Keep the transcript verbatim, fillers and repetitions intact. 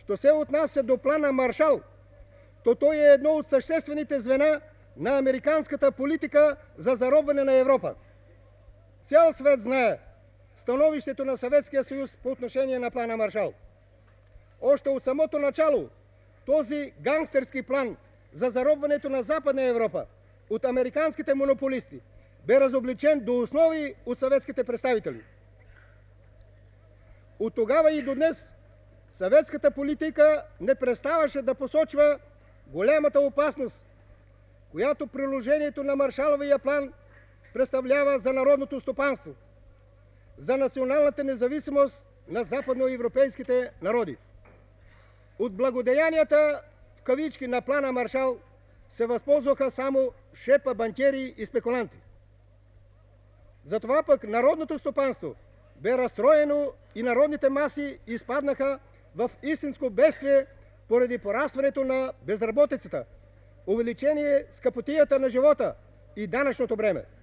Що се отнася до плана Маршал, то той е едно от съществените звена на американската политика за заробване на Европа. Цял свет знае становището на Съветския съюз по отношение на плана Маршал. Още от самото начало този гангстерски план за заробването на Западна Европа от американските монополисти бе разобличен до основи от съветските представители. От тогава и до днес съветската политика не преставаше да посочва голямата опасност, която приложението на Маршаловия план представлява за народното стопанство, за националната независимост на западноевропейските народи. От благодеянията в кавички на плана Маршал се възползваха само шепа банкери и спекуланти. Затова пък народното стопанство бе разстроено и народните маси изпаднаха в истинско бедствие поради порастването на безработицата, увеличение скъпотията на живота и данъчното бреме.